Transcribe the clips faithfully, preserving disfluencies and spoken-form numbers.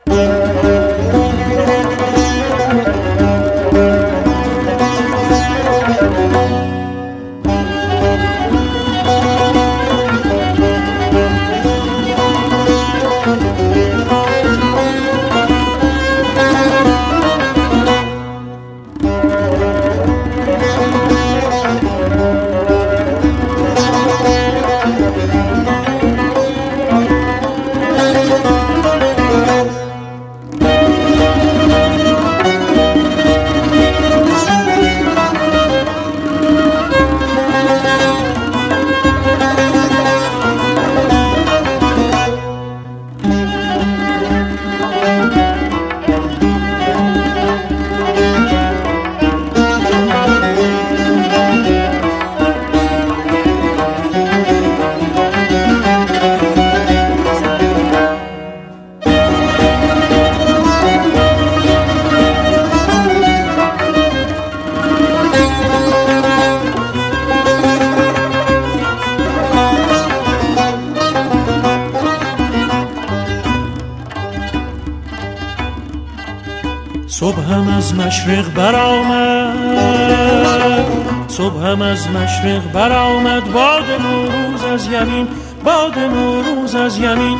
صبحم از مشرق برآمد، صبحم از مشرق برآمد، باد نوروز از یمین، باد نوروز از یمین.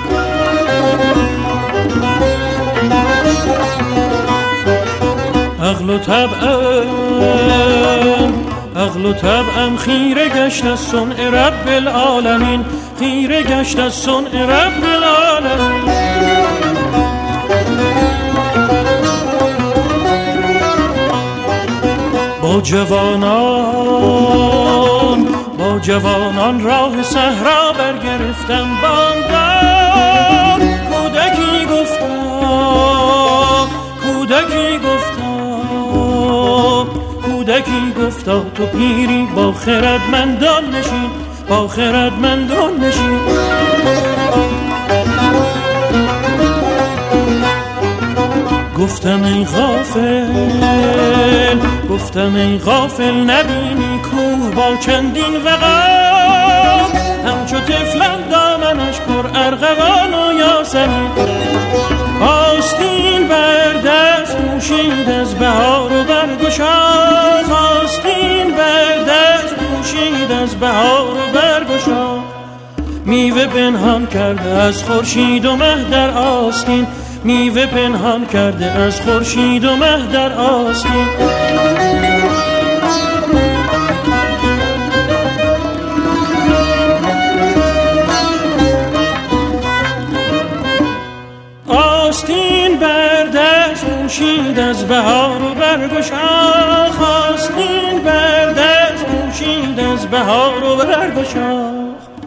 عقل و طبعم، عقل و طبعم خیره گشت از صنع رب العالمین، خیره گشت از صنع رب العالمین. با جوانان، با جوانان راه صحرا برگرفتم، بامداد کودکی گفتا، کودکی گفتا، کودکی گفتا تو پیری با خردمندان نشین، با خردمندان نشین. گفتم ای غافل، گفتم ای غافل نبینی کوه با چندین وقار، همچو طفلان دامنش پر ارغوان و یاسمین. آستین بر دست پوشید از بهار و برگ و شاخ، آستین بر دست پوشید از بهار و برگ و شاخ. میوه پنهان کرده از خورشید و مه در آستین، میوه پنهان کرده از خورشید و مه در آستین. آستین بر دست پوشید از بهار و برگ و شاخ، آستین بر دست پوشید از بهار و برگ و شاخ.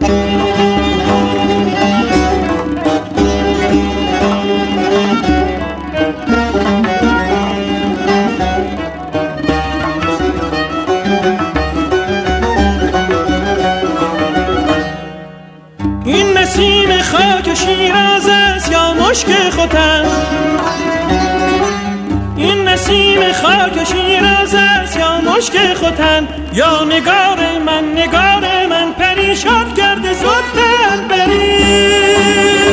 این نسیم خاک شیراز است یا مشک ختن، این نسیم خاک شیراز است یا مشک ختن، یا نگار من، نگار من پریشان کرده زلف عنبرین.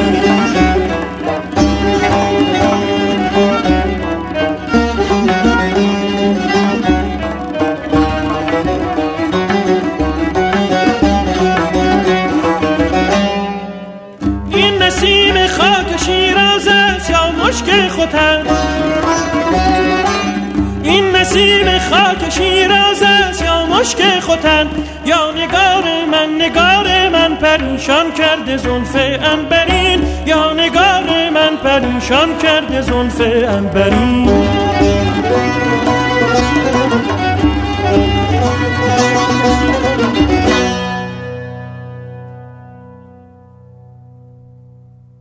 این نسیم خاک شیراز است یا مشک ختن، این نسیم خاک شیراز است یا مشک ختن، یا نگار من، نگار من پریشان کرده زلف عنبرین، یا نگار من پریشان کرده زلف عنبرین.